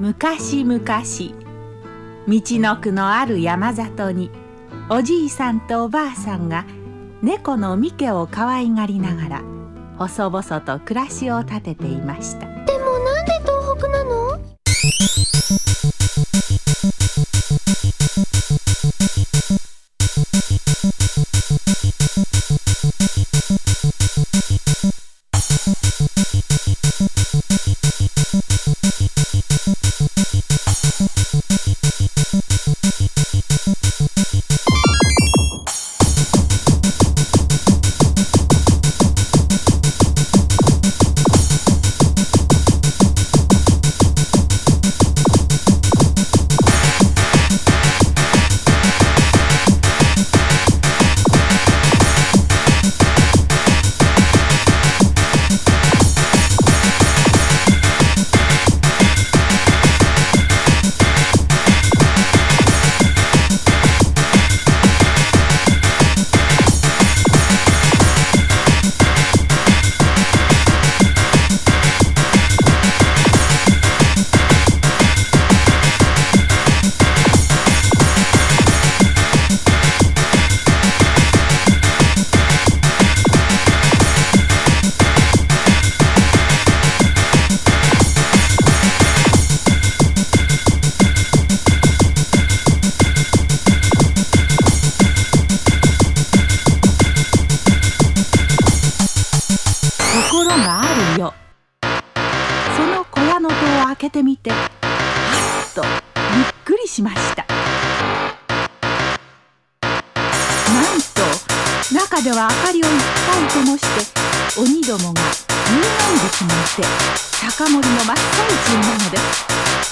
昔々、道のくのある山里に、おじいさんとおばあさんが猫のミケを可愛がりながら、細々と暮らしを立てていました。 でもなんで東北なの？ ところがある夜、その小屋の戸を開けてみて、はっとびっくりしました。なんと中では明かりをいっぱい灯して鬼どもが夕なんでしまって酒盛りの真っ最中なのです。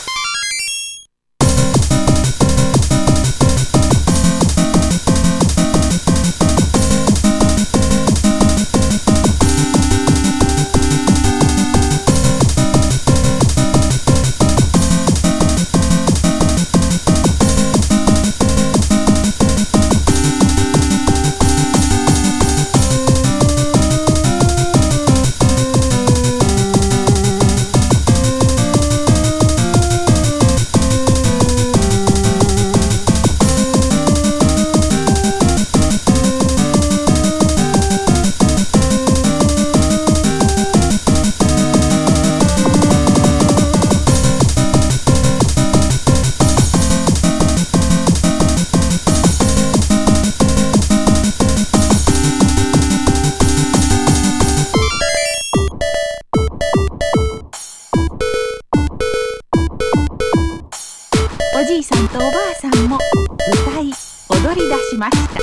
おじいさんとおばあさんも歌い踊り出しました。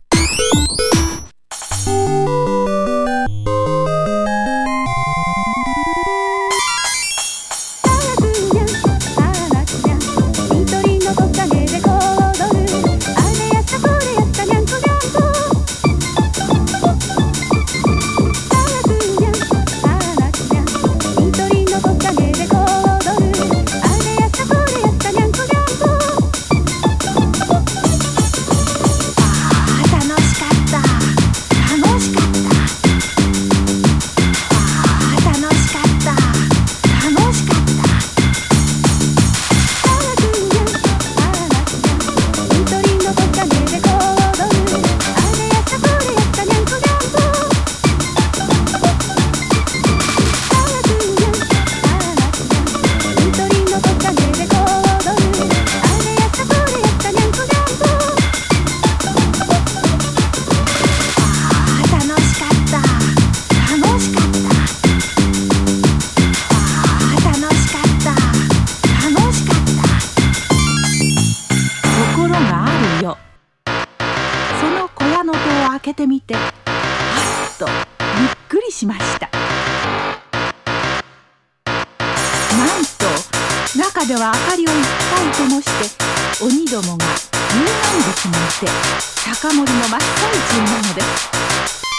その小屋の戸を開けてみて、はっとびっくりしました。なんと中では明かりをいっぱい灯して鬼どもが夕なんでしまって酒盛りの真っ最中なのです。